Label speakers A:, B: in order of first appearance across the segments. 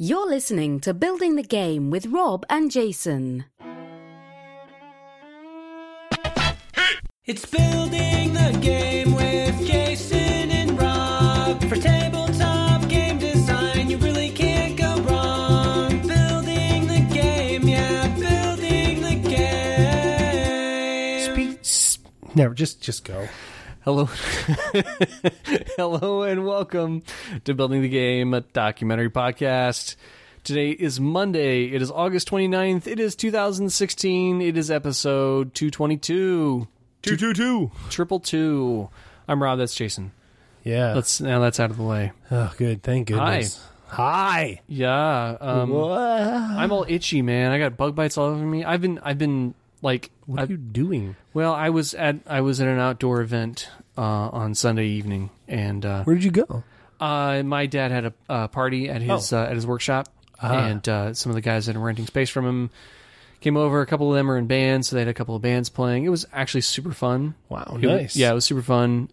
A: You're listening to Building the Game with Rob and Jason.
B: It's Building the Game with Jason and Rob. For tabletop game design, you really can't go wrong. Building the game, yeah, building the game.
C: Never, just go.
D: Hello. Hello and welcome to Building the Game, a documentary podcast. Today is Monday. It is August 29th. It is 2016. It is episode 222.
C: 222.
D: 222. I'm Rob. That's Jason.
C: Yeah.
D: Now that's out of the way.
C: Oh, good. Thank goodness.
D: Hi. Yeah. I'm all itchy, man. I got bug bites all over me. I've been like,
C: what are you doing?
D: Well, I was at an outdoor event on Sunday evening, and
C: where did you go?
D: My dad had a party at his workshop, and some of the guys that are renting space from him came over. A couple of them are in bands, so they had a couple of bands playing. It was actually super fun.
C: Wow, nice.
D: It was super fun,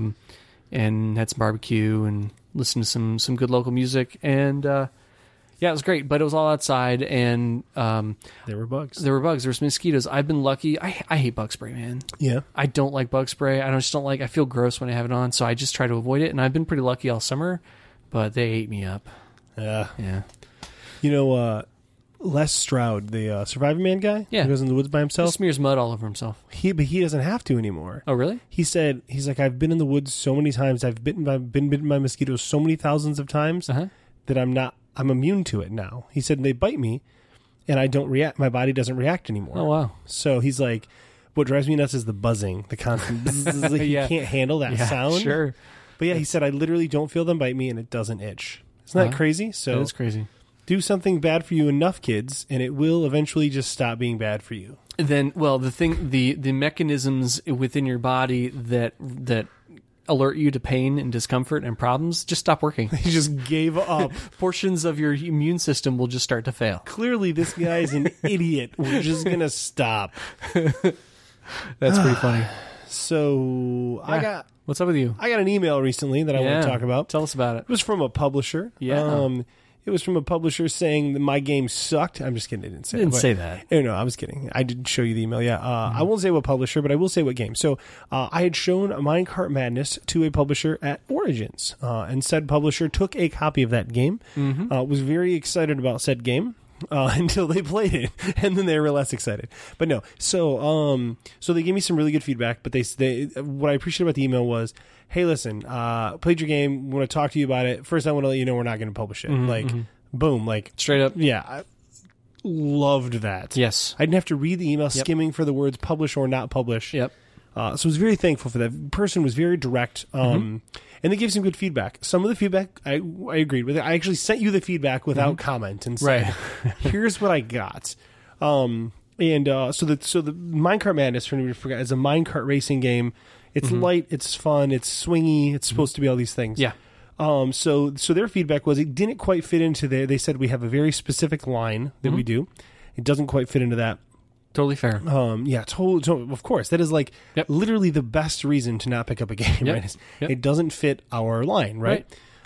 D: and had some barbecue and listened to some good local music, and yeah, it was great, but it was all outside, and
C: there were bugs.
D: There were some mosquitoes. I've been lucky. I hate bug spray, man.
C: Yeah.
D: I don't like bug spray. I feel gross when I have it on, so I just try to avoid it, and I've been pretty lucky all summer, but they ate me up.
C: Yeah.
D: You
C: know, Les Stroud, the Survivor Man guy, who goes in the woods by himself.
D: He smears mud all over himself.
C: But he doesn't have to anymore.
D: Oh, really?
C: He said, he's like, I've been in the woods so many times, I've been bitten by mosquitoes so many thousands of times that I'm immune to it now. He said, they bite me, and I don't react. My body doesn't react anymore.
D: Oh, wow.
C: So he's like, what drives me nuts is the buzzing, the constant bzzz. He can't handle that sound.
D: Sure.
C: But yeah, he said, I literally don't feel them bite me, and it doesn't itch. Isn't that crazy? So
D: that is crazy.
C: Do something bad for you enough, kids, and it will eventually just stop being bad for you.
D: Then, well, the mechanisms within your body that alert you to pain and discomfort and problems just stop working.
C: He just gave up.
D: Portions of your immune system will just start to fail.
C: Clearly, this guy is an idiot. We're just going to stop.
D: That's pretty funny.
C: So,
D: yeah. What's up with you?
C: I got an email recently that I want to talk about.
D: Tell us about it.
C: It was from a publisher.
D: Yeah.
C: It was from a publisher saying that my game sucked. I'm just kidding. I didn't say
D: that.
C: No, I was kidding. I did show you the email. Yeah. I won't say what publisher, but I will say what game. So I had shown Minecart Madness to a publisher at Origins, and said publisher took a copy of that game, was very excited about said game. Until they played it, and then they were less excited. But no, so they gave me some really good feedback. But they what I appreciated about the email was, hey, listen, played your game, want to talk to you about it. First, I want to let you know we're not going to publish it. Boom, like
D: straight up.
C: Yeah, I loved that.
D: Yes,
C: I didn't have to read the email skimming for the words publish or not publish.
D: Yep.
C: So I was very thankful for that. The person was very direct. And they gave some good feedback. Some of the feedback I agreed with. I actually sent you the feedback without comment and said, here's what I got. So the Minecart Madness, for anybody who forgot, is a minecart racing game. It's light, it's fun, it's swingy, it's supposed to be all these things.
D: Yeah.
C: So their feedback was it didn't quite fit into they said we have a very specific line that we do. It doesn't quite fit into that.
D: Totally fair.
C: Yeah, totally. Of course, that is like literally the best reason to not pick up a game. Right? It doesn't fit our line, right?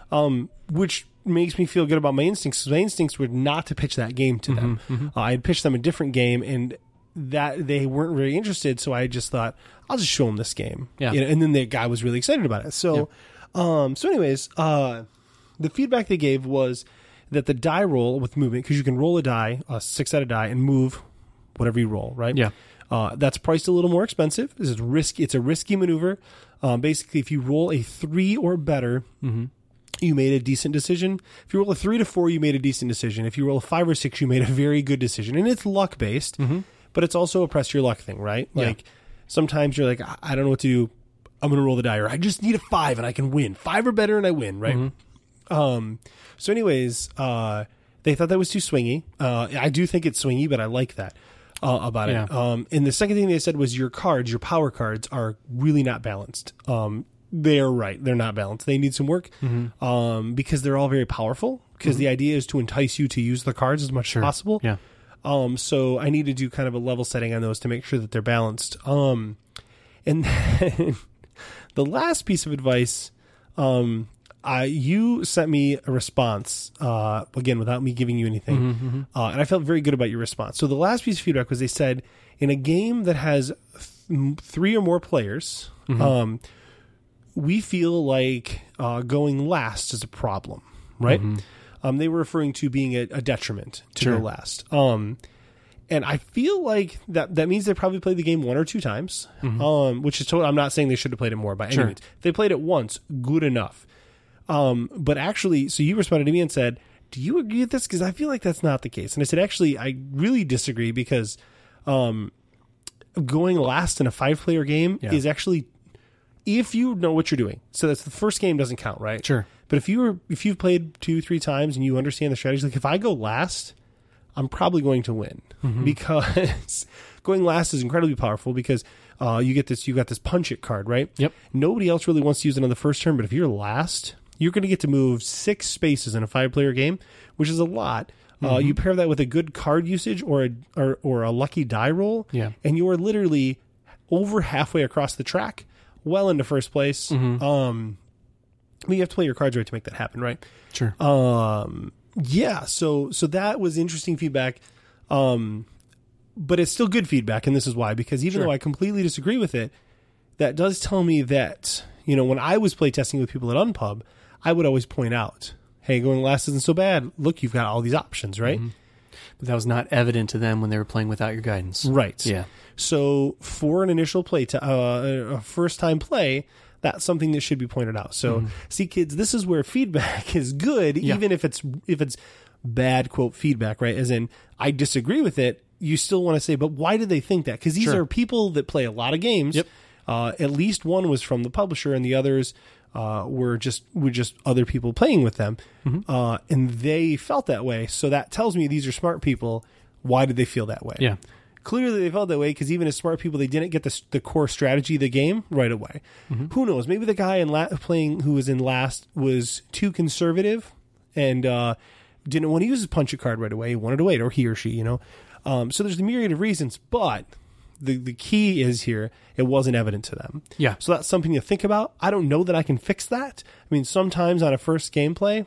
C: Which makes me feel good about my instincts. My instincts were not to pitch that game to them. I had pitched them a different game, and that they weren't very interested. So I just thought I'll just show them this game. Yeah, and then the guy was really excited about it. So, anyways, the feedback they gave was that the die roll with movement, because you can roll a die, a 6-sided die, and move whatever you roll, right?
D: Yeah.
C: That's priced a little more expensive. This is risky. It's a risky maneuver. Basically, if you roll a 3 or better, you made a decent decision. If you roll a 3 to 4, you made a decent decision. If you roll a 5 or 6, you made a very good decision. And it's luck based, but it's also a press your luck thing, right? Like sometimes you're like, I don't know what to do. I'm going to roll the die, or I just need a 5 and I can win. 5 or better and I win, right? So anyways, they thought that was too swingy. I do think it's swingy, but I like that about it. And the second thing they said was your power cards are really not balanced. They're right. They're not balanced. They need some work because they're all very powerful, because the idea is to entice you to use the cards as much as possible.
D: Yeah.
C: So I need to do kind of a level setting on those to make sure that they're balanced. And then the last piece of advice you sent me a response, again, without me giving you anything. And I felt very good about your response. So the last piece of feedback was they said, in a game that has 3 or more players, we feel like going last is a problem, right? They were referring to being a detriment to go last. And I feel like that means they probably played the game 1 or 2 times, which is totally, I'm not saying they should have played it more by any means. If they played it once, good enough. But actually, so you responded to me and said, do you agree with this? Because I feel like that's not the case. And I said, actually, I really disagree because going last in a 5-player game is actually, if you know what you're doing. So that's the first game doesn't count, right?
D: Sure.
C: But if you've played 2-3 times and you understand the strategy, like if I go last, I'm probably going to win because going last is incredibly powerful because you got this punch it card, right?
D: Yep.
C: Nobody else really wants to use it on the first turn, but if you're last, you're going to get to move 6 spaces in a 5-player game, which is a lot. You pair that with a good card usage or a lucky die roll, and you are literally over halfway across the track, well into first place. You have to play your cards right to make that happen, right?
D: Sure.
C: Yeah, so that was interesting feedback, but it's still good feedback, and this is why. Because even though I completely disagree with it, that does tell me that, when I was playtesting with people at Unpub, I would always point out, hey, going last isn't so bad. Look, you've got all these options, right?
D: But that was not evident to them when they were playing without your guidance.
C: Right.
D: Yeah.
C: So for an initial play, a first-time play, that's something that should be pointed out. So, see, kids, this is where feedback is good, even if it's bad, quote, feedback, right? As in, I disagree with it. You still want to say, but why did they think that? Because these are people that play a lot of games.
D: Yep.
C: At least one was from the publisher, and the others were just other people playing with them, and they felt that way. So that tells me these are smart people. Why did they feel that way?
D: Yeah.
C: Clearly, they felt that way because even as smart people, they didn't get the core strategy of the game right away. Who knows? Maybe the guy who was in last was too conservative and didn't want to use his punch a card right away. He wanted to wait, or he or she, So there's a myriad of reasons, but the key is here, it wasn't evident to them.
D: Yeah.
C: So that's something to think about. I don't know that I can fix that. I mean, sometimes on a first gameplay,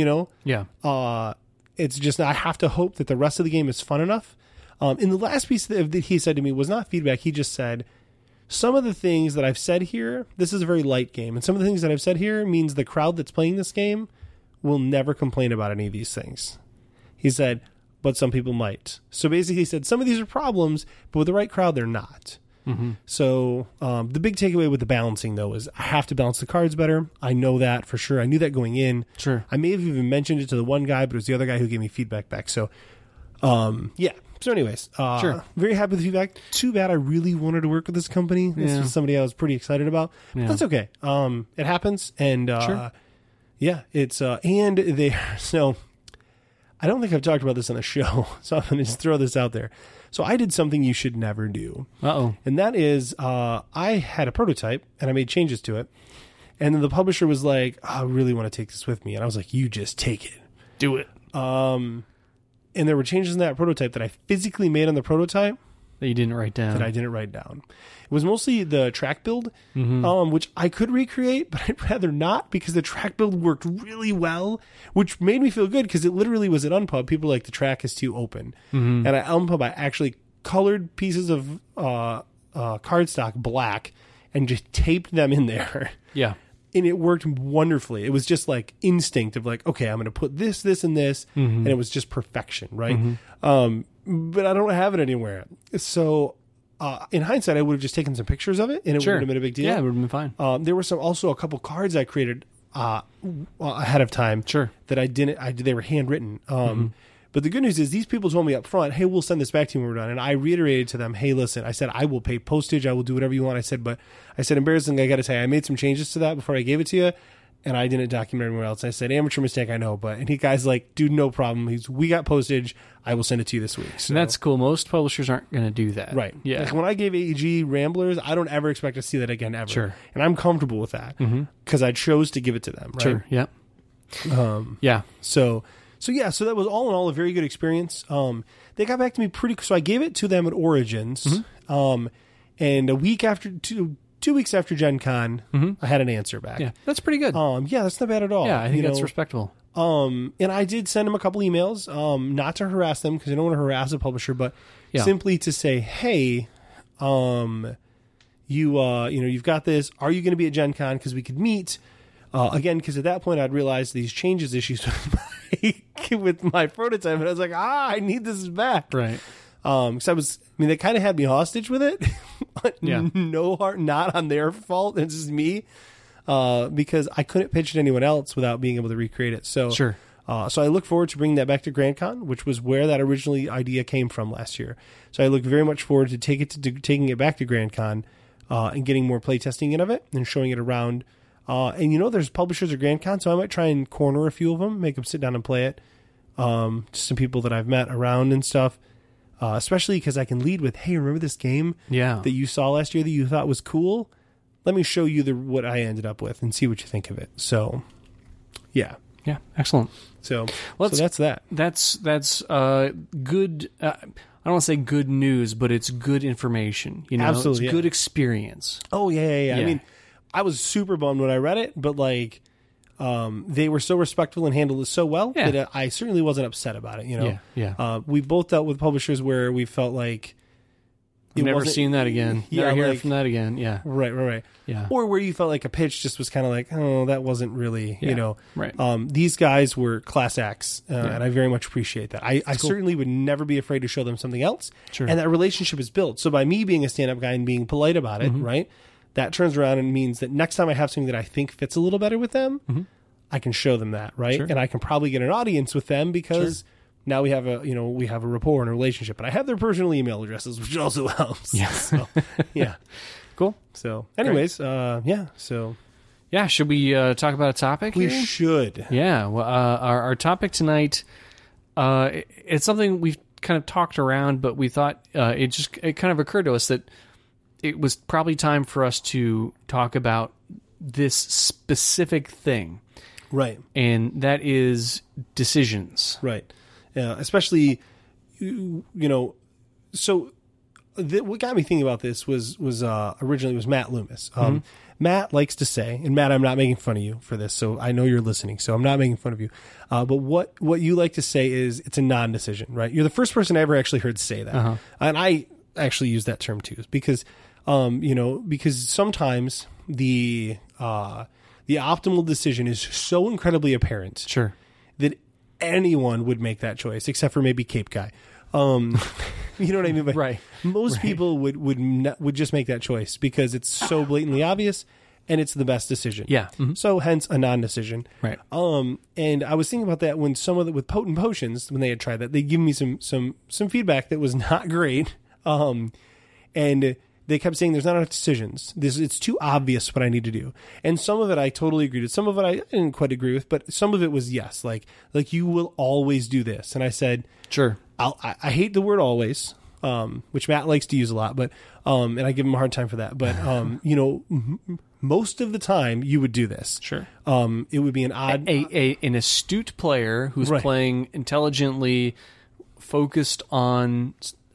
C: it's just, I have to hope that the rest of the game is fun enough. In the last piece that he said to me was not feedback. He just said, some of the things that I've said here, this is a very light game. And some of the things that I've said here means the crowd that's playing this game will never complain about any of these things. He said, but some people might. So basically he said, some of these are problems, but with the right crowd, they're not. So the big takeaway with the balancing, though, is I have to balance the cards better. I know that for sure. I knew that going in.
D: Sure.
C: I may have even mentioned it to the one guy, but it was the other guy who gave me feedback back. So, yeah. So anyways, very happy with the feedback. Too bad I really wanted to work with this company. This was somebody I was pretty excited about. But that's okay. It happens. And yeah, it's and they so I don't think I've talked about this on the show, so I'm going to just throw this out there. So I did something you should never do. And that is I had a prototype and I made changes to it. And then the publisher was like, I really want to take this with me. And I was like, you just take it.
D: Do it.
C: And there were changes in that prototype that I physically made on the prototype
D: that you didn't write down.
C: That I didn't write down. It was mostly the track build, which I could recreate, but I'd rather not because the track build worked really well, which made me feel good because it literally was at Unpub. People were like, the track is too open. And at Unpub, I actually colored pieces of cardstock black and just taped them in there.
D: Yeah.
C: And it worked wonderfully. It was just like instinct of like, okay, I'm going to put this, this, and this. And it was just perfection, right? But I don't have it anywhere. So in hindsight, I would have just taken some pictures of it and it would have been a big deal.
D: Yeah, it would have been fine.
C: There were also a couple cards I created ahead of time that they were handwritten. But the good news is these people told me up front, hey, we'll send this back to you when we're done. And I reiterated to them, hey, listen, I said, I will pay postage. I will do whatever you want. I said, embarrassingly, I got to tell you, I made some changes to that before I gave it to you. And I didn't document anywhere else. I said, amateur mistake, I know. And he guy's like, dude, no problem. We got postage. I will send it to you this week. So,
D: and that's cool. Most publishers aren't going to do that.
C: Right.
D: Yeah.
C: Like when I gave AEG Ramblers, I don't ever expect to see that again ever.
D: Sure.
C: And I'm comfortable with that because I chose to give it to them. Right?
D: Sure. Yeah. Yeah.
C: So that was all in all a very good experience. They got back to me so I gave it to them at Origins. And a week after, two 2 weeks after Gen Con, I had an answer back.
D: Yeah, that's pretty good.
C: Yeah, that's not bad at all.
D: Yeah, I think that's respectable.
C: And I did send them a couple emails, not to harass them because I don't want to harass a publisher, but
D: Yeah.
C: simply to say, hey, you've got this. Are you going to be at Gen Con? Because we could meet. Again, because at that point I'd realized these changes issues with my prototype, and I was like, I need this back.
D: Right.
C: Because they kind of had me hostage with it.
D: Yeah.
C: Not on their fault. It's just me. Because I couldn't pitch it to anyone else without being able to recreate it. So,
D: Sure.
C: So I look forward to bringing that back to Grand Con, which was where that originally idea came from last year. So I look very much forward to taking it back to Grand Con, and getting more playtesting in of it and showing it around. And there's publishers at Grand Con, so I might try and corner a few of them, make them sit down and play it. Just some people that I've met around and stuff. Especially because I can lead with, hey, remember this game that you saw last year that you thought was cool? Let me show you what I ended up with and see what you think of it. So, yeah.
D: Yeah, excellent.
C: So that's that.
D: That's good. I don't want to say good news, but it's good information.
C: Absolutely,
D: it's good experience.
C: Oh, yeah. I mean, I was super bummed when I read it, but they were so respectful and handled it so well that I certainly wasn't upset about it.
D: Yeah.
C: We both dealt with publishers where we felt like
D: I've never seen that again. Never hear from that again. Yeah.
C: Right.
D: Yeah.
C: Or where you felt like a pitch just was kind of like, oh, that wasn't really,
D: Right.
C: These guys were class acts, and I very much appreciate that. I certainly would never be afraid to show them something else.
D: Sure.
C: And that relationship is built. So by me being a stand-up guy and being polite about it, right, that turns around and means that next time I have something that I think fits a little better with them, I can show them that, right?
D: Sure.
C: And I can probably get an audience with them because now we have a rapport and a relationship, and I have their personal email addresses, which also helps.
D: Yeah.
C: So, yeah.
D: Cool.
C: So, anyways, So
D: Yeah. Should we talk about a topic?
C: we
D: here?
C: should.
D: Yeah. Well, our topic tonight, it's something we've kind of talked around, but we thought it kind of occurred to us that it was probably time for us to talk about this specific thing.
C: Right.
D: And that is decisions.
C: Right. Especially, so what got me thinking about this was originally was Matt Loomis. Matt likes to say, and Matt, I'm not making fun of you for this, so I know you're listening, so I'm not making fun of you. But what you like to say is it's a non-decision, right? You're the first person I ever actually heard say that. And I actually use that term too, because sometimes the optimal decision is so incredibly apparent
D: Sure.
C: that anyone would make that choice, except for maybe Cape Guy. You know what I mean?
D: Right.
C: Most people would just make that choice because it's so blatantly obvious and it's the best decision.
D: Yeah.
C: So hence a non-decision.
D: Right.
C: And I was thinking about that when with Potent Potions, when they had tried that, they gave me some feedback that was not great. And they kept saying there's not enough decisions. It's too obvious what I need to do. And some of it I totally agreed with. Some of it I didn't quite agree with, but some of it was yes. Like you will always do this. And I said,
D: Sure.
C: I hate the word always, which Matt likes to use a lot, but and I give him a hard time for that. But most of the time you would do this.
D: Sure.
C: It would be an odd,
D: an astute player who's
C: Right.
D: playing intelligently, focused on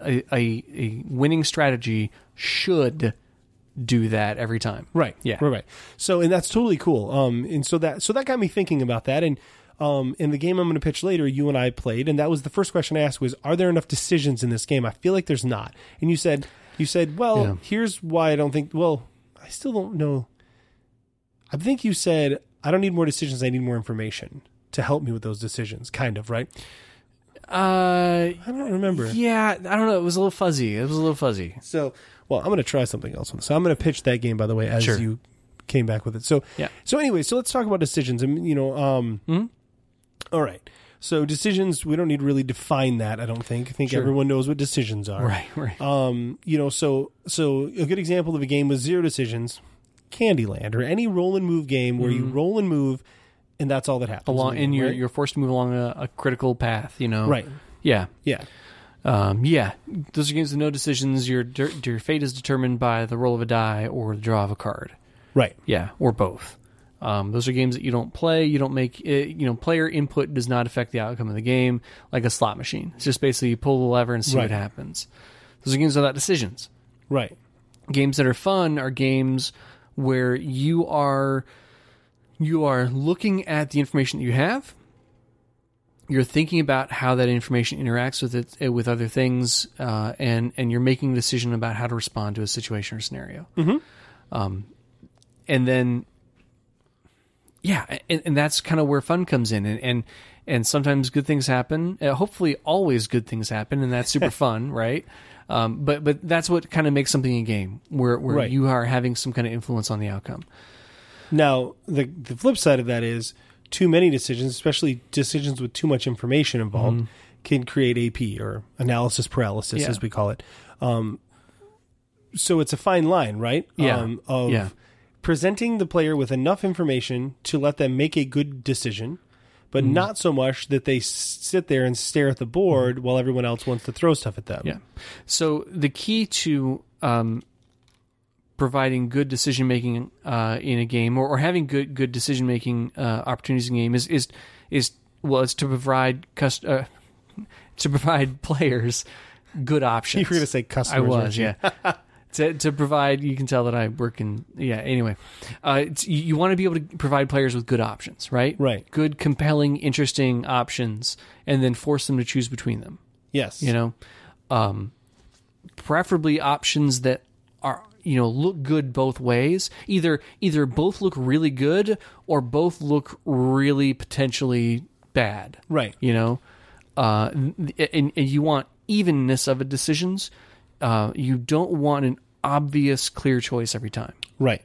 D: a winning strategy should do that every time.
C: right?
D: Yeah.
C: Right. So, and that's totally cool. And so that got me thinking about that. And in the game I'm going to pitch later, you and I played, and that was the first question I asked was, are there enough decisions in this game? I feel like there's not. And you said, well, here's why I don't think. Well, I still don't know. I think you said, I don't need more decisions. I need more information to help me with those decisions. Kind of, right? I don't remember.
D: Yeah, I don't know. It was a little fuzzy.
C: So, well, I'm going to try something else. So I'm going to pitch that game, by the way, as
D: Sure.
C: you came back with it. So,
D: Yeah.
C: So anyway, so let's talk about decisions. And, all right. So decisions, we don't need to really define that, I don't think. I think
D: Sure.
C: everyone knows what decisions are.
D: Right.
C: So a good example of a game with zero decisions, Candyland, or any roll and move game where you roll and move, and that's all that happens.
D: And
C: right?
D: you're forced to move along a critical path,
C: Right.
D: Yeah.
C: Yeah.
D: Those are games with no decisions. Your fate is determined by the roll of a die or the draw of a card.
C: Right.
D: Yeah, or both. Those are games that you don't play. You don't make. Player input does not affect the outcome of the game, like a slot machine. It's just basically you pull the lever and see
C: Right.
D: what happens. Those are games without decisions.
C: Right.
D: Games that are fun are games where you are looking at the information that you have. You're thinking about how that information interacts with other things, and you're making a decision about how to respond to a situation or scenario. Mm-hmm. And then, and that's kind of where fun comes in, and sometimes good things happen. Hopefully, always good things happen, and that's super fun, right? But that's what kind of makes something a game, where
C: Right.
D: you are having some kind of influence on the outcome.
C: Now, the flip side of that is too many decisions, especially decisions with too much information involved, can create AP, or analysis paralysis, as we call it. So it's a fine line, right? Of presenting the player with enough information to let them make a good decision, but not so much that they sit there and stare at the board while everyone else wants to throw stuff at them.
D: Yeah. So the key to providing good decision making in a game, or having good decision making opportunities in a game, is to provide players good options.
C: You were going to say customers.
D: I was, yeah. To provide, you can tell that I work in, anyway. You want to be able to provide players with good options, right?
C: Right.
D: Good, compelling, interesting options, and then force them to choose between them.
C: Yes.
D: Preferably options that are, look good both ways. Either both look really good, or both look really potentially bad.
C: Right.
D: And you want evenness of the decisions. You don't want an obvious, clear choice every time.
C: Right.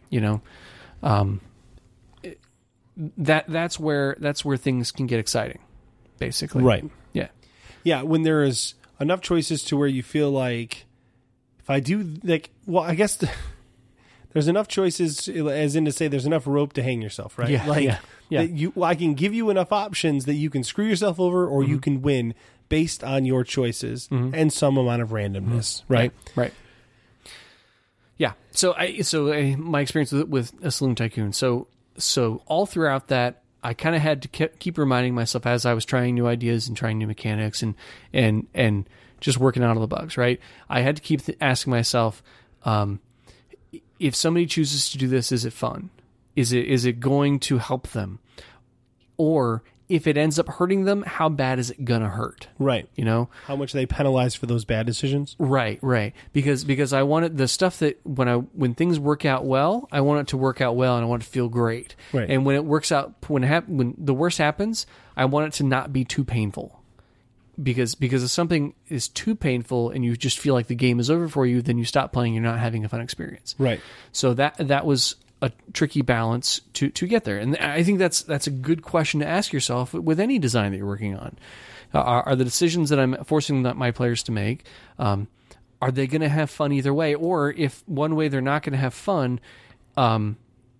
D: That's where things can get exciting, basically.
C: Right.
D: Yeah.
C: Yeah, when there is enough choices to where you feel like, if I do, I guess there's enough choices, as in to say there's enough rope to hang yourself, right?
D: Yeah.
C: That I can give you enough options that you can screw yourself over, or you can win based on your choices and some amount of randomness, right?
D: Right. Yeah. So my experience with a Saloon Tycoon. So all throughout that, I kind of had to keep reminding myself as I was trying new ideas and trying new mechanics and just working out all the bugs, right? I had to keep asking myself, if somebody chooses to do this, is it fun? Is it going to help them? Or if it ends up hurting them, how bad is it gonna hurt?
C: Right.
D: How
C: much they penalize for those bad decisions?
D: Right. Because I wanted the stuff that when things work out well, I want it to work out well, and I want it to feel great.
C: Right.
D: And when it works out, when the worst happens, I want it to not be too painful. Because if something is too painful and you just feel like the game is over for you, then you stop playing. You're not having a fun experience.
C: Right.
D: So that was a tricky balance to get there. And I think that's a good question to ask yourself with any design that you're working on. Are the decisions that I'm forcing my players to make, are they going to have fun either way? Or if one way they're not going to have fun, or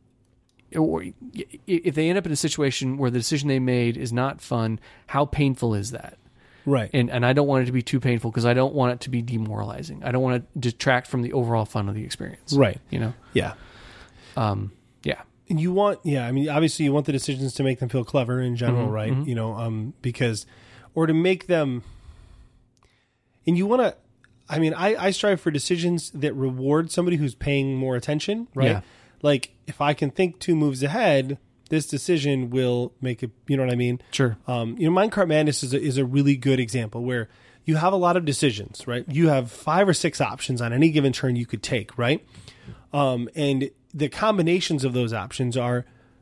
D: if they end up in a situation where the decision they made is not fun, how painful is that?
C: Right.
D: And I don't want it to be too painful, because I don't want it to be demoralizing. I don't want to detract from the overall fun of the experience.
C: Right.
D: Yeah.
C: Yeah. And you want, obviously you want the decisions to make them feel clever in general, right? Because, or to make them, and you want to, I strive for decisions that reward somebody who's paying more attention, right?
D: Yeah.
C: Like, if I can think 2 moves ahead, this decision will make it, you know what I mean?
D: Sure.
C: Minecart Madness is a really good example where you have a lot of decisions, right? You have 5 or 6 options on any given turn you could take, right? And the combinations of those options are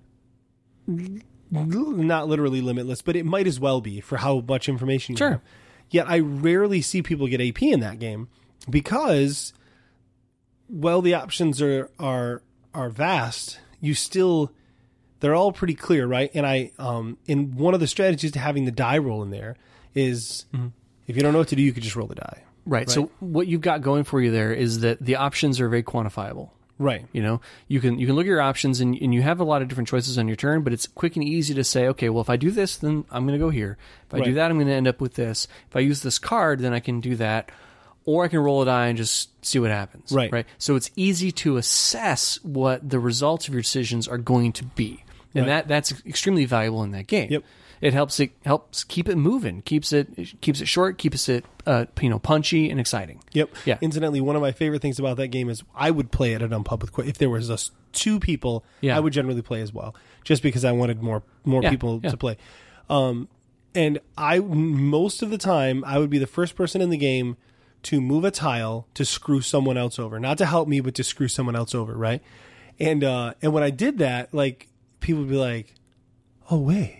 C: not literally limitless, but it might as well be for how much information you have. Yet I rarely see people get AP in that game because, the options are vast, they're all pretty clear, right? And in one of the strategies to having the die roll in there is, if you don't know what to do, you could just roll the die.
D: Right. So what you've got going for you there is that the options are very quantifiable.
C: Right.
D: You can look at your options and you have a lot of different choices on your turn, but it's quick and easy to say, okay, well, if I do this, then I'm going to go here. If I do that, I'm going to end up with this. If I use this card, then I can do that. Or I can roll a die and just see what happens. Right. So it's easy to assess what the results of your decisions are going to be. And that's extremely valuable in that game.
C: Yep.
D: It helps keep it moving, keeps it short, keeps it punchy and exciting.
C: Yep.
D: Yeah.
C: Incidentally, one of my favorite things about that game is I would play it at Unpublic. If there was just 2 people,
D: Yeah.
C: I would generally play as well, just because I wanted more people to play. And most of the time, I would be the first person in the game to move a tile to screw someone else over, not to help me, but to screw someone else over, right? And when I did that, like, people would be like, "Oh wait,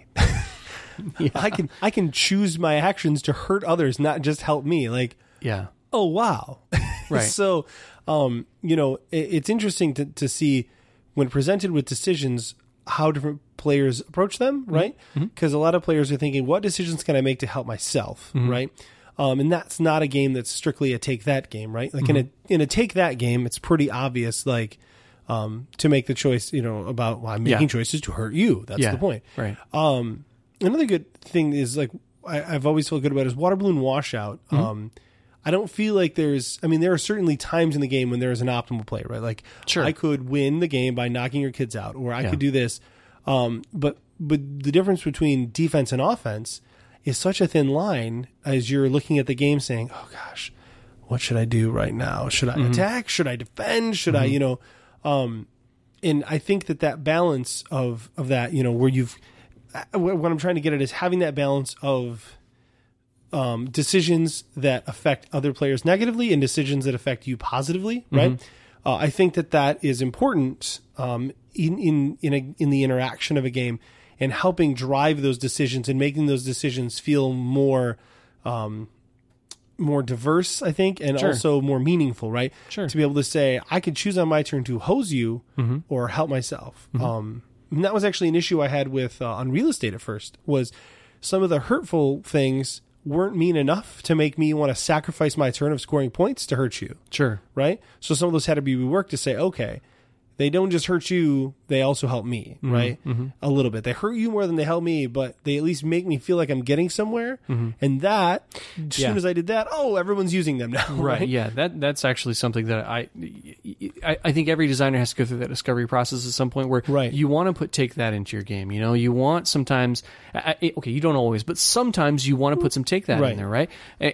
C: I can choose my actions to hurt others, not just help me." Like,
D: Yeah.
C: oh wow,
D: Right.
C: So, it's interesting to see when presented with decisions how different players approach them, right? Because a lot of players are thinking, "What decisions can I make to help myself?" Right? And that's not a game that's strictly a take that game, right? Like in a take that game, it's pretty obvious, like, to make the choice, about I'm making choices to hurt you. That's the point.
D: Right.
C: Another good thing is, like, I've always felt good about is water balloon washout. I don't feel like there are certainly times in the game when there is an optimal play, right? Like,
D: Sure.
C: I could win the game by knocking your kids out, or I could do this. But the difference between defense and offense is such a thin line as you're looking at the game saying, "Oh gosh, what should I do right now? Should I attack? Should I defend? Should I, and I think that balance of that, where what I'm trying to get at is having that balance of decisions that affect other players negatively and decisions that affect you positively, right? I think that is important in the interaction of a game, and helping drive those decisions and making those decisions feel more diverse, I think, and
D: Sure.
C: also more meaningful, right?
D: Sure.
C: To be able to say, I could choose on my turn to hose you or help myself. And that was actually an issue I had with on real estate at first, was some of the hurtful things weren't mean enough to make me want to sacrifice my turn of scoring points to hurt you,
D: Sure.
C: right? So some of those had to be reworked to say, okay, they don't just hurt you, they also help me, right? A little bit. They hurt you more than they help me, but they at least make me feel like I'm getting somewhere. And that, as soon as I did that, everyone's using them now, right?
D: Yeah, that's actually something that I think every designer has to go through that discovery process at some point, where
C: Right.
D: you want to take that into your game. You want sometimes, okay, you don't always, but sometimes you want to put some take that
C: Right.
D: in there, right?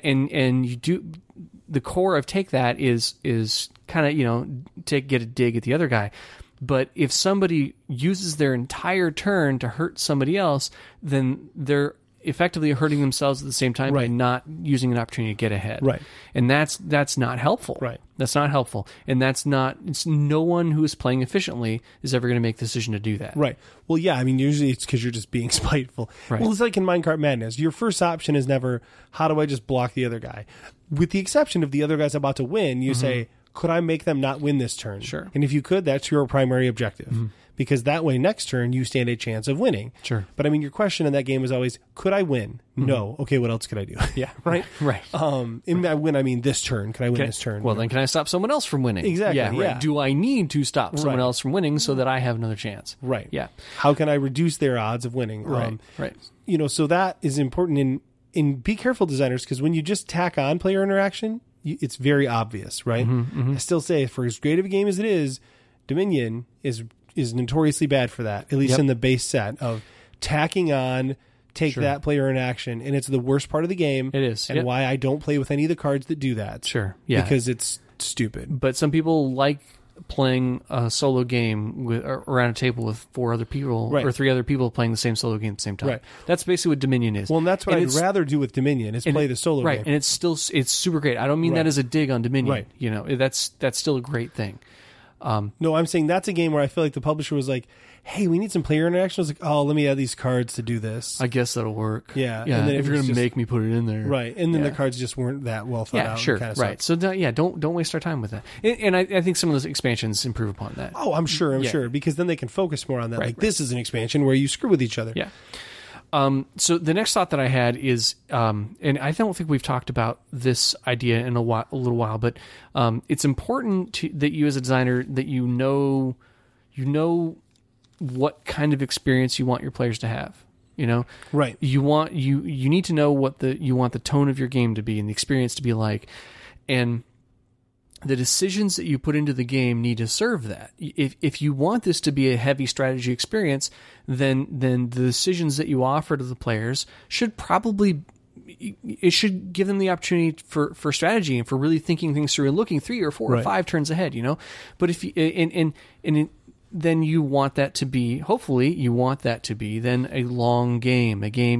D: And you do. The core of take that is kind of, get a dig at the other guy. But if somebody uses their entire turn to hurt somebody else, then they're effectively hurting themselves at the same time by
C: Right.
D: not using an opportunity to get ahead.
C: Right.
D: And that's not helpful.
C: Right.
D: That's not helpful. And it's no one who is playing efficiently is ever going to make the decision to do that.
C: Right. Well, yeah, I mean, usually it's because you're just being spiteful.
D: Right.
C: Well, it's like in Minecraft Madness. Your first option is never, how do I just block the other guy? With the exception of the other guy's about to win, you say, could I make them not win this turn?
D: Sure.
C: And if you could, that's your primary objective. Because that way, next turn, you stand a chance of winning.
D: Sure.
C: But I mean, your question in that game is always, could I win? No. Okay, what else could I do?
D: Yeah.
C: Right?
D: Right.
C: In that win, I mean this turn. Could I win this turn?
D: Well, then can I stop someone else from winning?
C: Exactly,
D: Yeah. Right.
C: yeah.
D: Do I need to stop someone
C: Right.
D: else from winning so that I have another chance?
C: Right.
D: Yeah.
C: How can I reduce their odds of winning?
D: Right. Right.
C: So that is important in be careful, designers, because when you just tack on player interaction, it's very obvious, right? I still say, for as great of a game as it is, Dominion is notoriously bad for that, at least
D: Yep.
C: in the base set of tacking on take
D: Sure.
C: that player in action, and it's the worst part of the game.
D: It is,
C: and
D: yep.
C: why I don't play with any of the cards that do that.
D: Sure. Yeah.
C: Because it's stupid.
D: But some people like playing a solo game around a table with 4 other people,
C: Right.
D: or 3 other people playing the same solo game at the same time.
C: Right.
D: That's basically what Dominion is.
C: Well, and that's what I'd
D: it's-
C: rather do with Dominion is play the solo
D: right.
C: game.
D: And it's super great. I don't mean
C: Right.
D: that as a dig on Dominion.
C: Right.
D: That's still a great thing.
C: No, I'm saying that's a game where I feel like the publisher was like, hey, we need some player interaction. I was like, oh, let me add these cards to do this.
D: I guess that'll work.
C: Yeah,
D: Yeah.
C: and then it
D: If you're
C: was
D: going to
C: just-
D: make me put it in there.
C: Right. And then
D: Yeah.
C: the cards just weren't that well thought
D: Yeah,
C: out.
D: sure.
C: Kind of
D: Right. So don't waste our time with that. And I think some of those expansions improve upon that.
C: Oh, I'm sure,
D: Yeah.
C: because then they can focus more on that.
D: Right,
C: Like, this is an expansion where you screw with each other.
D: Yeah. So the next thought that I had is, and I don't think we've talked about this idea in a little while, but it's important that you as a designer, that you know what kind of experience you want your players to have.
C: Right.
D: You need to know what you want the tone of your game to be and the experience to be like. And the decisions that you put into the game need to serve that. If you want this to be a heavy strategy experience, then the decisions that you offer to the players should probably, it should give them the opportunity for strategy and for really thinking things through and looking 3 or 4 or
C: Right.
D: 5 turns ahead, But if you, then you want that to be, hopefully you want that to be then a long game,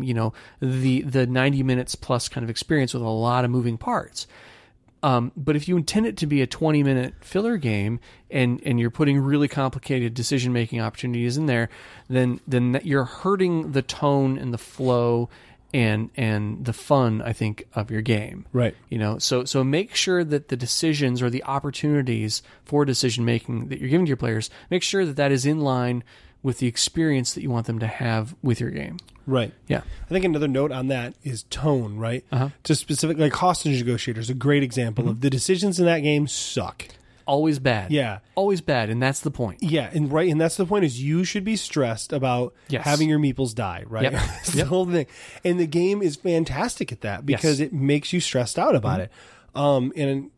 D: the 90 minutes plus kind of experience with a lot of moving parts. But if you intend it to be a 20-minute filler game and you're putting really complicated decision-making opportunities in there, then you're hurting the tone and the flow and the fun, I think, of your game.
C: Right.
D: So make sure that the decisions or the opportunities for decision-making that you're giving to your players, make sure that is in line with the experience that you want them to have with your game.
C: Right.
D: Yeah.
C: I think another note on that is tone, right?
D: Uh-huh.
C: Just specific, like Hostage Negotiator is a great example of the decisions in that game suck.
D: Always bad.
C: Yeah.
D: Always bad, and that's the point.
C: Yeah, and that's the point is you should be stressed about
D: Yes.
C: having your meeples die, right?
D: Yep.
C: That's the whole thing. And the game is fantastic at that because
D: Yes.
C: it makes you stressed out about it. And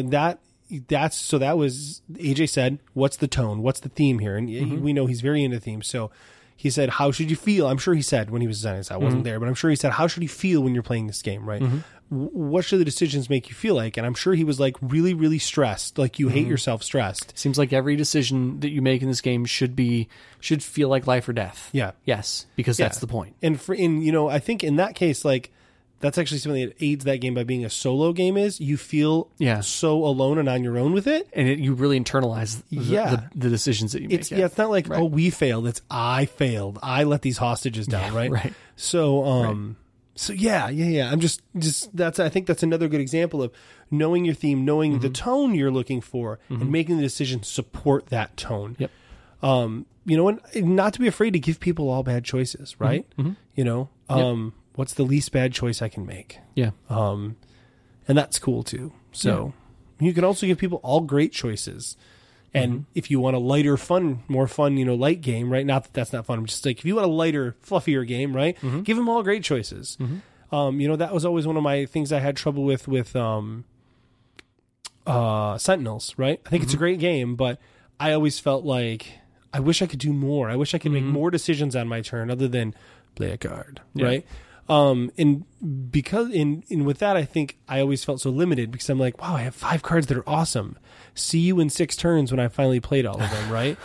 C: that was AJ said, what's the tone? What's the theme here? And we know he's very into themes. So he said, how should you feel? I'm sure he said when he was designing this, I wasn't there, but I'm sure he said, how should you feel when you're playing this game, right? What should the decisions make you feel like? And I'm sure he was like really, really stressed, like you hate yourself stressed.
D: Seems like every decision that you make in this game should feel like life or death.
C: Yeah.
D: Yes, because that's the point.
C: And I think in that case, like that's actually something that aids that game by being a solo game is you feel so alone and on your own with it.
D: And you really internalize the decisions that you make.
C: It's not like, oh, we failed. It's I failed. I let these hostages down, right?
D: Right.
C: So, So yeah. I'm just I think that's another good example of knowing your theme, knowing the tone you're looking for, and making the decision support that tone.
D: Yep.
C: And not to be afraid to give people all bad choices, right? What's the least bad choice I can make?
D: Yeah.
C: And that's cool too. So you can also give people all great choices. And if you want a lighter, more fun, light game, right? Not that that's not fun. I'm just like, if you want a lighter, fluffier game, right? Give them all great choices. That was always one of my things I had trouble with Sentinels, right? I think it's a great game, but I always felt like I wish I could do more. I wish I could make more decisions on my turn other than play a card, right? And because with that, I think I always felt so limited because I'm like, wow, I have 5 cards that are awesome. See you in 6 turns when I finally played all of them, right?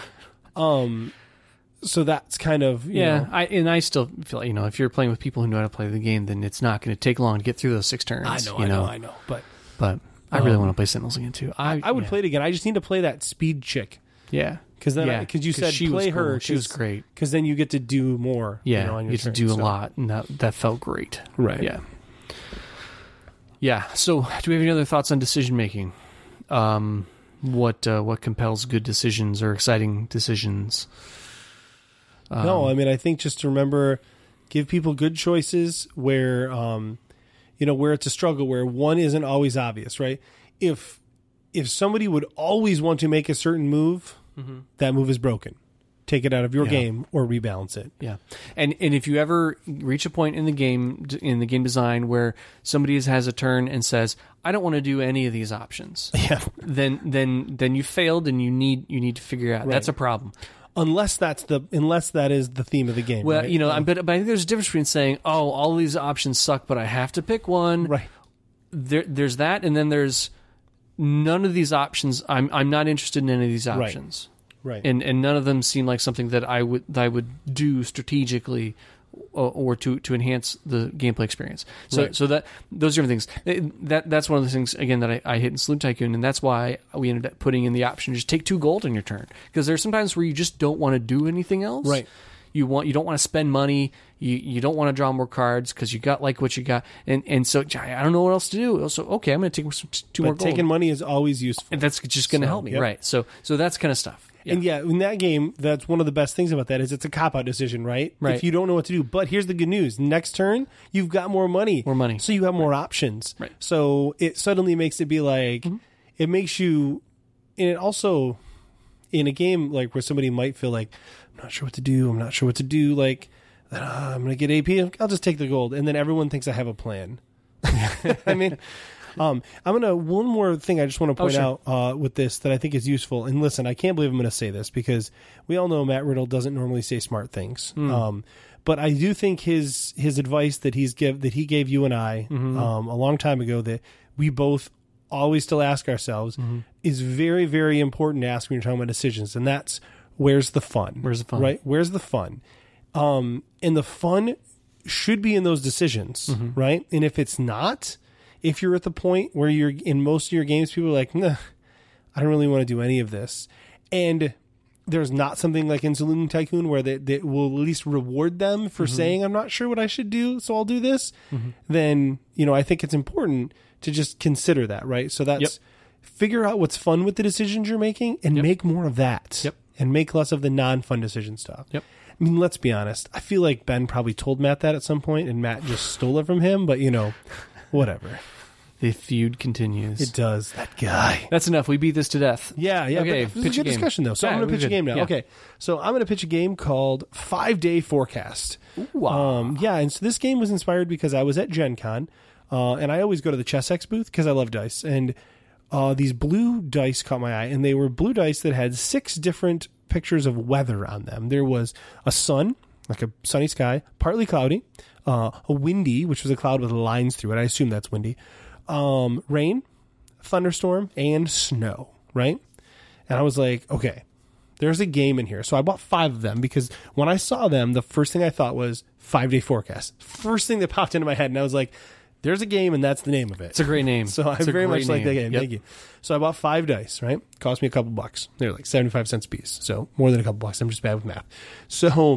C: So that's kind of,
D: I still feel like, if you're playing with people who know how to play the game, then it's not going to take long to get through those 6 turns.
C: I know. But
D: I really want to play Sentinels again too.
C: I would play it again. I just need to play that speed chick.
D: Yeah.
C: Because you said
D: she
C: play
D: was cool.
C: her.
D: She was great.
C: Because then you get to do more.
D: Yeah,
C: on your
D: you get to
C: turn,
D: do a lot, and that felt great.
C: Right.
D: Yeah. Yeah. So, do we have any other thoughts on decision making? What compels good decisions or exciting decisions?
C: No, I mean, I think just to remember, give people good choices where, where it's a struggle, where one isn't always obvious, right? If somebody would always want to make a certain move, that move is broken. Take it out of your game or rebalance it.
D: Yeah, and if you ever reach a point in the game design where somebody has a turn and says, "I don't want to do any of these options," then you failed, and you need to figure out that's a problem.
C: Unless that is the theme of the game.
D: Well,
C: right?
D: but I think there's a difference between saying, "Oh, all these options suck, but I have to pick one."
C: Right.
D: There's that, and then there's none of these options. I'm not interested in any of these options.
C: Right.
D: And none of them seem like something that I would do strategically or to enhance the gameplay experience. So that those are different things. That's one of the things again that I hit in Saloon Tycoon, and that's why we ended up putting in the option to just take 2 gold on your turn, because there's sometimes where you just don't want to do anything else.
C: Right.
D: You don't want to spend money. You don't want to draw more cards because you got like what you got, and so I don't know what else to do. So okay, I'm going to take 2 more gold.
C: Taking money is always useful,
D: and that's just going to help me, right? So that's kind of stuff. Yeah.
C: And in that game, that's one of the best things about that is it's a cop-out decision, right?
D: Right.
C: If you don't know what to do. But here's the good news. Next turn, you've got more money. So you have more options.
D: Right.
C: So it suddenly makes it be like, it makes you, and it also, in a game like where somebody might feel like, I'm not sure what to do, like, I'm going to get AP, I'll just take the gold. And then everyone thinks I have a plan. I mean, One more thing I just want to point out with this that I think is useful. And listen, I can't believe I'm going to say this because we all know Matt Riddle doesn't normally say smart things. But I do think his advice that he gave you and I a long time ago that we both always still ask ourselves is very, very important to ask when you're talking about decisions. And that's where's the fun?
D: Where's the fun?
C: Right? Where's the fun? And the fun should be in those decisions, right? And if it's not, if you're at the point where you're in most of your games, people are like, nah, I don't really want to do any of this. And there's not something like in Saloon Tycoon where they will at least reward them for saying, I'm not sure what I should do, so I'll do this. Then, I think it's important to just consider that, right? So that's figure out what's fun with the decisions you're making and make more of that and make less of the non-fun decision stuff. I mean, let's be honest. I feel like Ben probably told Matt that at some point and Matt just stole it from him, but whatever.
D: The feud continues.
C: It does. That guy.
D: That's enough. We beat this to death.
C: Yeah.
D: Okay,
C: This is a good discussion, though. So I'm going to pitch a game now. Yeah. Okay. So I'm going to pitch a game called 5-Day Forecast.
D: Wow.
C: And so this game was inspired because I was at Gen Con, and I always go to the ChessX booth because I love dice. And these blue dice caught my eye, and they were blue dice that had 6 different pictures of weather on them. There was a sun, like a sunny sky, partly cloudy, a windy, which was a cloud with lines through it. I assume that's windy. Rain, thunderstorm, and snow, right? And I was like, okay, there's a game in here. So I bought 5 of them because when I saw them, the first thing I thought was 5-Day Forecast. First thing that popped into my head, and I was like, there's a game, and that's the name of it.
D: It's a great name.
C: So I very much like that game. Yep. Thank you. So I bought 5 dice, right? Cost me a couple bucks. They're like 75 cents a piece. So more than a couple bucks. I'm just bad with math. So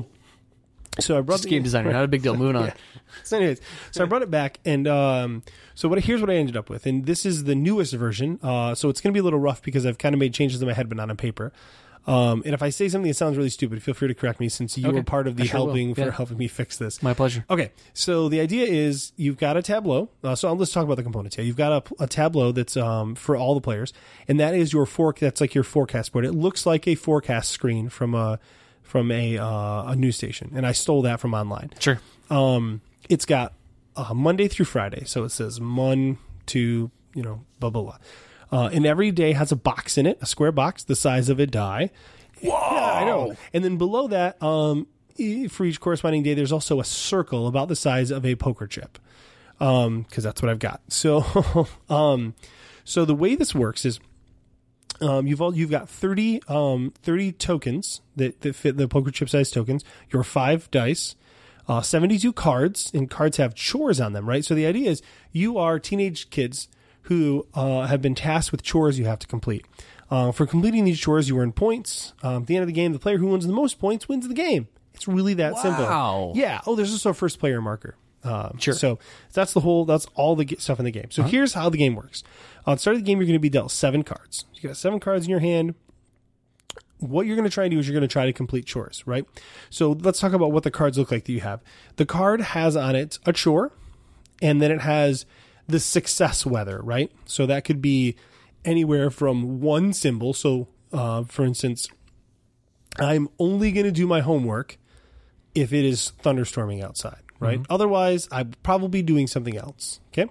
C: I brought
D: the game designer. Not a big deal. Moving on.
C: So anyways, I brought it back, and here's what I ended up with. And this is the newest version. So it's going to be a little rough because I've kind of made changes in my head, but not on paper. And if I say something that sounds really stupid, feel free to correct me since you were part of the helping me fix this.
D: My pleasure.
C: Okay, so the idea is you've got a tableau. So let's talk about the components here. You've got a tableau that's for all the players, and that is that's like your forecast board. It looks like a forecast screen from a news station, and I stole that from online.
D: Sure.
C: It's got Monday through Friday, so it says Mon to blah blah blah. And every day has a box in it, a square box the size of a die.
D: Whoa!
C: Yeah, I know. And then below that, for each corresponding day, there's also a circle about the size of a poker chip, because that's what I've got. So, so the way this works is, you've got 30 tokens that fit the poker chip size tokens. Your 5 dice. 72 cards, and cards have chores on them, right? So the idea is you are teenage kids who have been tasked with chores you have to complete. For completing these chores, you earn points. At the end of the game, the player who wins the most points wins the game. It's really that simple.
D: Wow.
C: Yeah. Oh, there's also a first player marker.
D: Sure.
C: So that's all the stuff in the game. So here's how the game works. At the start of the game, you're going to be dealt 7 cards. You got 7 cards in your hand. What you're going to try and do is you're going to try to complete chores, right? So let's talk about what the cards look like that you have. The card has on it a chore, and then it has the success weather, right? So that could be anywhere from one symbol. So, for instance, I'm only going to do my homework if it is thunderstorming outside, right? Otherwise, I'm probably doing something else, okay?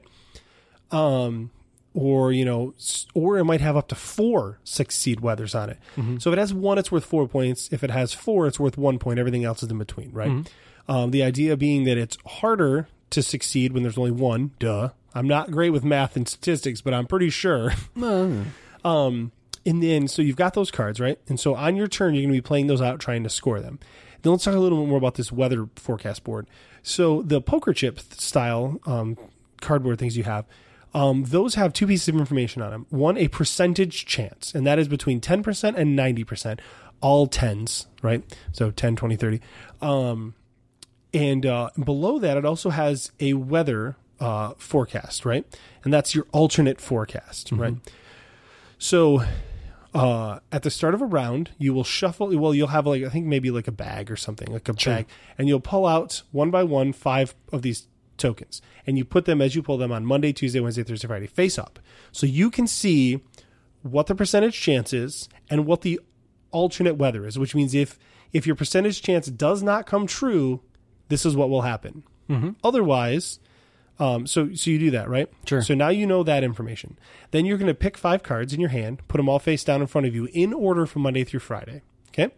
C: Or it might have up to 4 succeed weathers on it. So if it has 1, it's worth 4 points. If it has 4, it's worth 1 point. Everything else is in between, right? The idea being that it's harder to succeed when there's only 1. Duh. I'm not great with math and statistics, but I'm pretty sure. And then, so you've got those cards, right? And so on your turn, you're going to be playing those out, trying to score them. Then let's talk a little bit more about this weather forecast board. So the poker chip style cardboard things you have, those have 2 pieces of information on them. One, a percentage chance, and that is between 10% and 90%, all 10s, right? So 10, 20, 30. And below that, it also has a weather forecast, right? And that's your alternate forecast, right? So at the start of a round, you will shuffle. Well, you'll have I think maybe like a bag or something, like a bag, and you'll pull out one by one 5 of these tokens, and you put them as you pull them on Monday, Tuesday, Wednesday, Thursday, Friday, face up, so you can see what the percentage chance is and what the alternate weather is. Which means if your percentage chance does not come true, this is what will happen. Otherwise, So you do that, right?
D: Sure.
C: So now you know that information. Then you're going to pick 5 cards in your hand, put them all face down in front of you in order from Monday through Friday. Okay?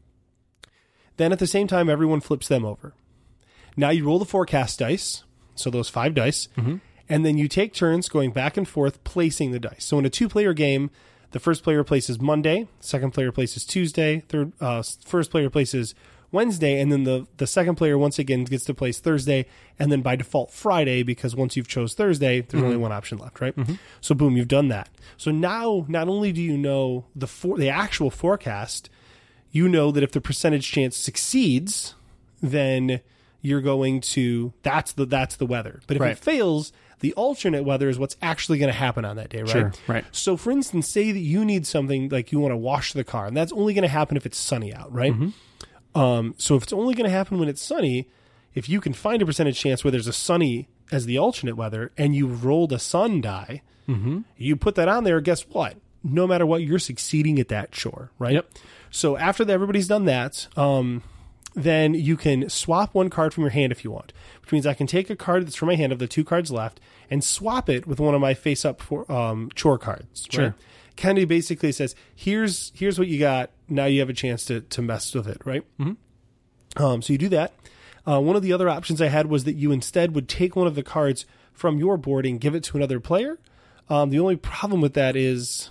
C: Then at the same time, everyone flips them over. Now you roll the forecast dice, so those 5 dice, and then you take turns going back and forth placing the dice. So in a 2-player game, the first player places Monday, second player places Tuesday, first player places Wednesday, and then the second player once again gets to place Thursday, and then by default Friday, because once you've chose Thursday, there's only one option left, right? So boom, you've done that. So now not only do you know the actual forecast, you know that if the percentage chance succeeds, then you're going to that's the weather. But if it fails, the alternate weather is what's actually going to happen on that day, right?
D: Sure, right.
C: So for instance, say that you need something like you want to wash the car, and that's only going to happen if it's sunny out, right? So if it's only going to happen when it's sunny, if you can find a percentage chance where there's a sunny as the alternate weather and you rolled a sun die, you put that on there, guess what? No matter what, you're succeeding at that chore, right?
D: Yep.
C: So after everybody's done that, then you can swap one card from your hand if you want, which means I can take a card that's from my hand of the 2 cards left and swap it with one of my face-up chore cards. Right?
D: Sure.
C: Kenny basically says, here's what you got. Now you have a chance to mess with it, right? So you do that. One of the other options I had was that you instead would take one of the cards from your board and give it to another player. The only problem with that is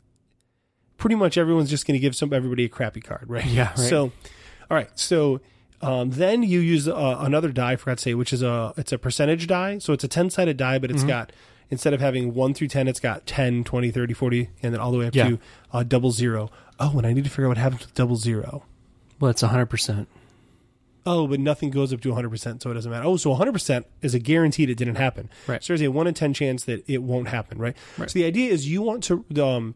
C: pretty much everyone's just going to give everybody a crappy card, right?
D: Yeah, right.
C: So, all right. So then you use another die, I forgot to say, which is it's a percentage die. So it's a 10-sided die, but it's got, instead of having 1 through 10, it's got 10, 20, 30, 40, and then all the way up to 00. Oh, and I need to figure out what happens with 00.
D: Well, it's 100%.
C: Oh, but nothing goes up to 100%, so it doesn't matter. Oh, so 100% is a guaranteed it didn't happen.
D: Right.
C: So there's a 1 in 10 chance that it won't happen, right? So the idea is you want to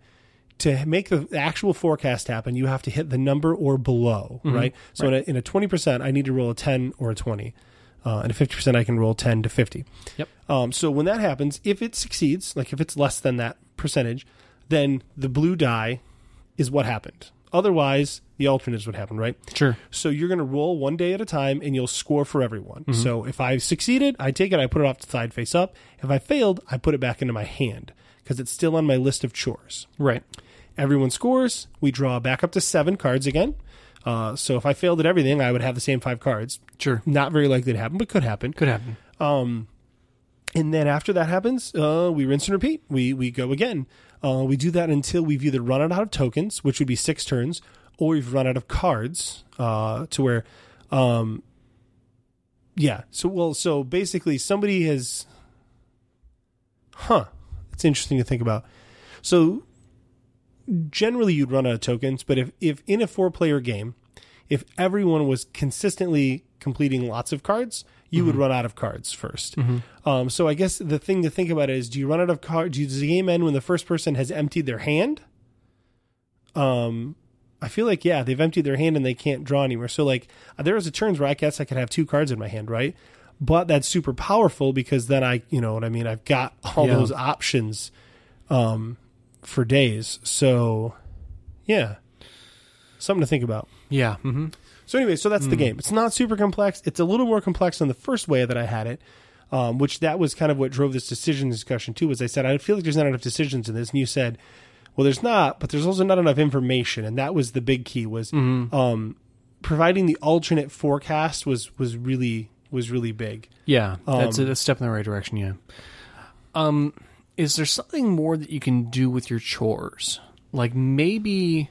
C: make the actual forecast happen, you have to hit the number or below, right? So in a 20%, I need to roll a 10 or a 20. And a 50%, I can roll 10 to 50.
D: Yep.
C: So when that happens, if it succeeds, like if it's less than that percentage, then the blue die is what happened. Otherwise, the alternate is what happened, right?
D: Sure.
C: So you're going to roll one day at a time, and you'll score for everyone. So if I succeeded, I take it, I put it off to the side face up. If I failed, I put it back into my hand because it's still on my list of chores.
D: Right.
C: Everyone scores. We draw back up to 7 cards again. So if I failed at everything, I would have the same 5 cards.
D: Sure.
C: Not very likely to happen, but could happen.
D: Could happen.
C: And then after that happens, we rinse and repeat. We go again. We do that until we've either run out of tokens, which would be 6 turns, or we've run out of cards to where, So basically, somebody has, it's interesting to think about. So generally, you'd run out of tokens, but if in a 4-player game, if everyone was consistently completing lots of cards, you would run out of cards first. So I guess the thing to think about is, do you run out of cards? Does the game end when the first person has emptied their hand? I feel like, they've emptied their hand and they can't draw anymore. So like there was a turns where I guess I could have 2 cards in my hand, right? But that's super powerful because then you know what I mean? I've got all those options for days. So something to think about.
D: Yeah.
C: So anyway, so that's the game. It's not super complex. It's a little more complex than the first way that I had it, which that was kind of what drove this decision discussion too, was I said, I feel like there's not enough decisions in this. And you said, well, there's not, but there's also not enough information. And that was the big key, was providing the alternate forecast was really big.
D: Yeah, that's a step in the right direction, yeah. Is there something more that you can do with your chores? Like maybe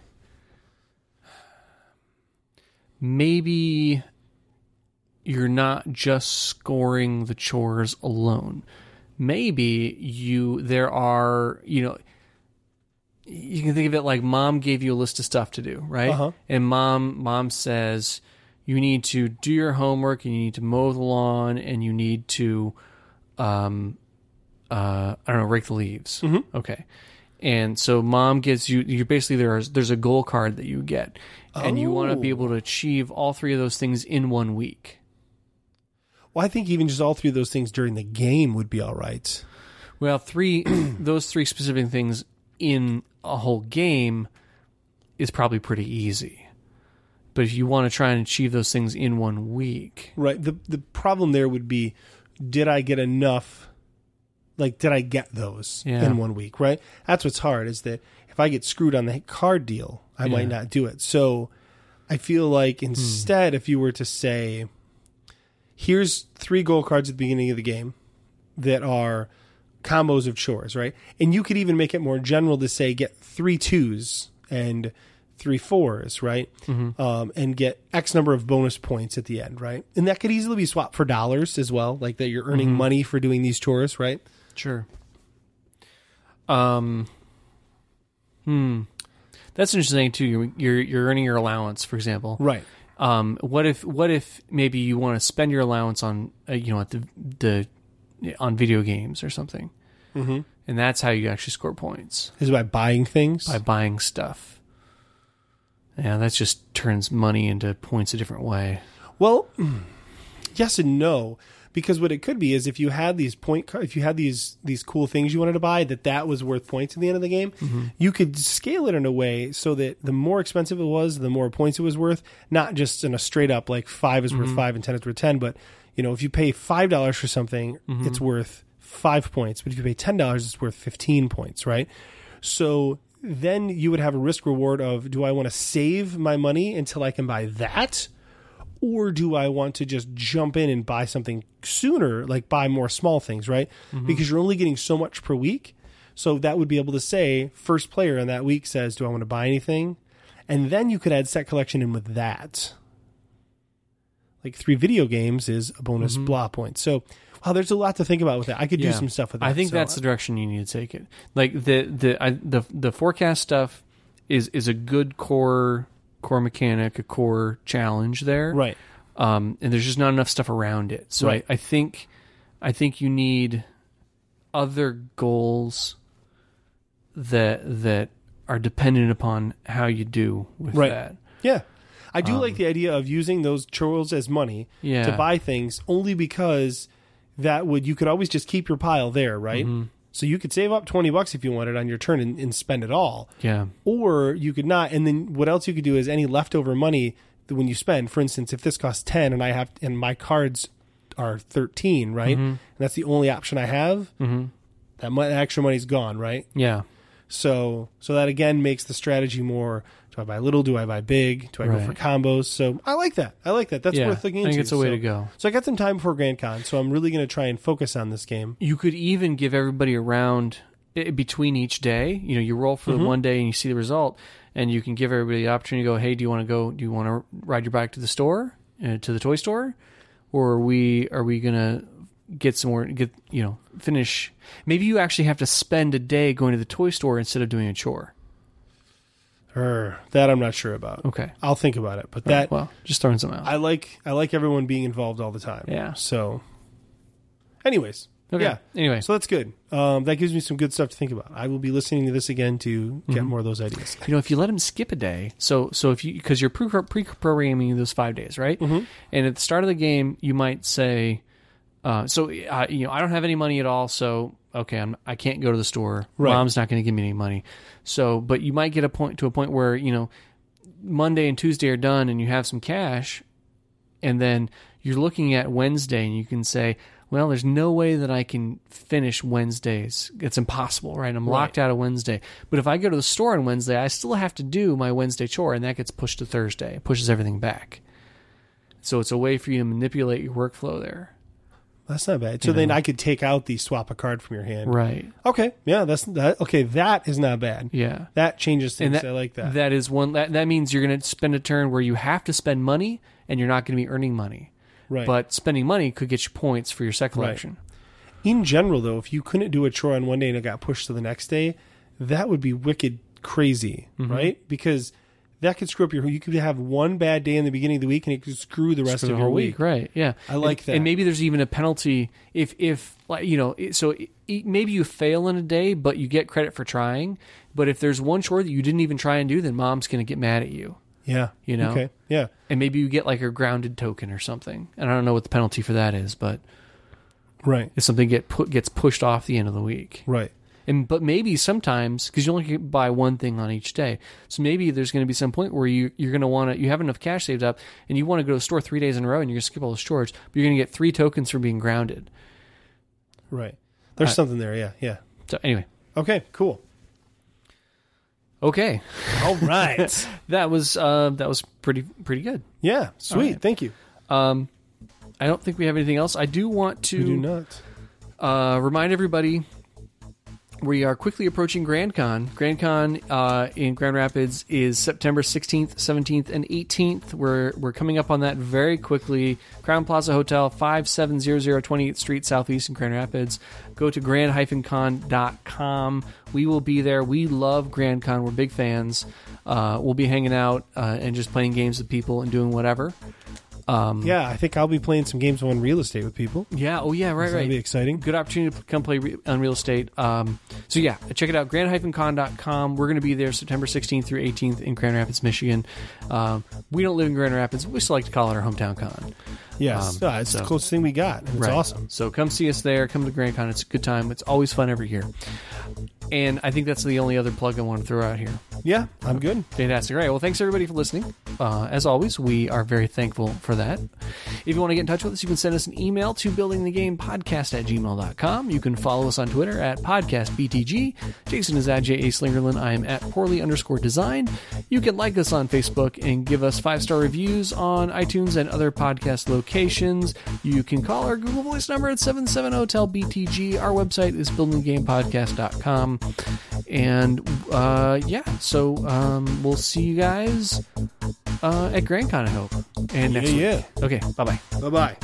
D: you're not just scoring the chores alone. Maybe there are, you can think of it like mom gave you a list of stuff to do, right? And mom says you need to do your homework and you need to mow the lawn and you need to, rake the leaves. Okay. And so mom gives you basically there's a goal card that you get, and you want to be able to achieve all 3 of those things in 1 week.
C: Well, I think even just all 3 of those things during the game would be all right.
D: Well, those 3 specific things in a whole game is probably pretty easy. But if you want to try and achieve those things in 1 week,
C: right? The problem there would be did I get enough? Like, did I get those in 1 week, right? That's what's hard, is that if I get screwed on the card deal, I might not do it. So I feel like instead, if you were to say, here's 3 gold cards at the beginning of the game that are combos of chores, right? And you could even make it more general to say, get 3 2s and 3 4s, right? And get X number of bonus points at the end, right? And that could easily be swapped for dollars as well, like that you're earning money for doing these chores, right?
D: Sure. That's interesting too. You're earning your allowance, for example.
C: Right.
D: What if maybe you want to spend your allowance on at the on video games or something, and that's how you actually score points,
C: Is it by buying things?
D: by buying stuff. Yeah, that just turns money into points a different way.
C: Well, yes and no, because what it could be is if you had these if you had these cool things you wanted to buy, that was worth points at the end of the game, you could scale it in a way so that the more expensive it was, the more points it was worth, not just in a straight up like 5 is worth 5 and 10 is worth 10, but if you pay $5 for something, it's worth 5 points, but if you pay $10, it's worth 15 points, right? So then you would have a risk reward of, do I want to save my money until I can buy that? Or do I want to just jump in and buy something sooner, like buy more small things, right? Because you're only getting so much per week. So that would be able to say, first player in that week says, do I want to buy anything? And then you could add set collection in with that. Like 3 video games is a bonus blah point. So, wow, there's a lot to think about with that. I could do some stuff with that.
D: I think that's the direction you need to take it. Like the forecast stuff is a good core mechanic, a core challenge there,
C: right?
D: And there's just not enough stuff around it. So
C: right.
D: I think you need other goals that are dependent upon how you do with that.
C: Yeah. I do like the idea of using those churros as money to buy things, only because you could always just keep your pile there, right? So you could save up $20 if you wanted on your turn and spend it all.
D: Yeah.
C: Or you could not. And then what else you could do is any leftover money that when you spend, for instance, if this costs 10 and my cards are 13, right? And that's the only option I have, that extra money's gone, right?
D: Yeah.
C: So that again makes the strategy more, do I buy little? Do I buy big? Do I go for combos? So I like that. That's worth looking into.
D: I think it's a way to go.
C: So I got some time before Grand Con, so I'm really going to try and focus on this game.
D: You could even give everybody a round between each day. You roll for the one day and you see the result, and you can give everybody the opportunity to go, hey, do you want to ride your bike to the store, to the toy store? Or are we going to get some more, finish? Maybe you actually have to spend a day going to the toy store instead of doing a chore.
C: That I'm not sure about.
D: Okay.
C: I'll think about it. But
D: just throwing some out.
C: I like everyone being involved all the time.
D: Yeah.
C: So anyways.
D: Okay.
C: Yeah.
D: Anyway.
C: So that's good. That gives me some good stuff to think about. I will be listening to this again to get more of those ideas.
D: If you let them skip a day, so if you, because you're pre-programming those 5 days, right? And at the start of the game, you might say, I don't have any money at all, so okay, I can't go to the store.
C: Right.
D: Mom's not going to give me any money. So, but you might get to a point where Monday and Tuesday are done, and you have some cash, and then you're looking at Wednesday, and you can say, well, there's no way that I can finish Wednesdays. It's impossible, right? I'm locked out of Wednesday. But if I go to the store on Wednesday, I still have to do my Wednesday chore, and that gets pushed to Thursday. It pushes everything back. So it's a way for you to manipulate your workflow there.
C: That's not bad. So then I could take out the swap a card from your hand.
D: Right.
C: Okay. Yeah, okay, that is not bad.
D: Yeah.
C: That changes things. I like that.
D: That is one that means you're going to spend a turn where you have to spend money and you're not going to be earning money.
C: Right.
D: But spending money could get you points for your set collection.
C: Right. In general, though, if you couldn't do a chore on one day and it got pushed to the next day, that would be wicked crazy, right? Because that could screw up you could have one bad day in the beginning of the week and it could screw the rest of your week.
D: Right. Yeah.
C: I like that.
D: And maybe there's even a penalty if maybe you fail in a day, but you get credit for trying. But if there's one chore that you didn't even try and do, then mom's going to get mad at you.
C: Yeah. Okay. Yeah.
D: And maybe you get like a grounded token or something. And I don't know what the penalty for that is, but
C: right.
D: if something gets pushed off the end of the week.
C: Right.
D: But maybe sometimes, because you only can buy one thing on each day, so maybe there's going to be some point where you're going to want to, you have enough cash saved up, and you want to go to the store 3 days in a row, and you're going to skip all the storage, but you're going to get 3 tokens for being grounded.
C: Right. There's something there, yeah.
D: So anyway.
C: Okay, cool.
D: Okay.
C: All right.
D: That was pretty good.
C: Yeah, sweet.
D: Right.
C: Thank you.
D: I don't think we have anything else. I do want to
C: We do not.
D: remind everybody we are quickly approaching Grand Con. Grand Con in Grand Rapids is September 16th, 17th, and 18th. We're coming up on that very quickly. Crown Plaza Hotel, 5700 28th Street Southeast in Grand Rapids. Go to grand-con.com. We will be there. We love Grand Con. We're big fans. We'll be hanging out and just playing games with people and doing whatever.
C: Yeah, I think I'll be playing some games on real estate with people.
D: Yeah. Oh, yeah. Right.
C: That'll be exciting.
D: Good opportunity to come play on real estate. So yeah, check it out. grand-con.com. We're going to be there September 16th through 18th in Grand Rapids, Michigan. We don't live in Grand Rapids. We still like to call it our hometown con.
C: Yes, it's the closest thing we got. And it's awesome.
D: So come see us there. Come to Grand Con. It's a good time. It's always fun every year. And I think that's the only other plug I want to throw out here.
C: Yeah, I'm good.
D: Fantastic. All right. Well, thanks everybody for listening. As always, we are very thankful for that. If you want to get in touch with us, you can send us an email to buildingthegamepodcast@gmail.com. You can follow us on Twitter at podcastbtg. Jason is at J.A. Slingerland. I am at poorly_design. You can like us on Facebook and give us 5-star reviews on iTunes and other podcast locations. You can call our Google Voice number at 770-TEL-BTG. Our website is buildingthegamepodcast.com. And so we'll see you guys at Grand Con, I hope. And next week.
C: Yeah.
D: Okay, bye-bye.
C: Bye-bye.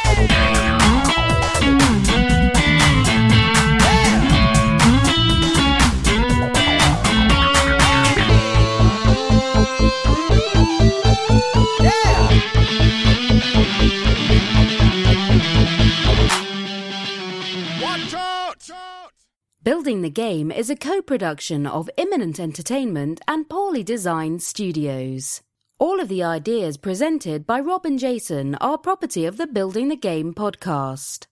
A: Building the Game is a co-production of Imminent Entertainment and Poorly Designed Studios. All of the ideas presented by Rob and Jason are property of the Building the Game podcast.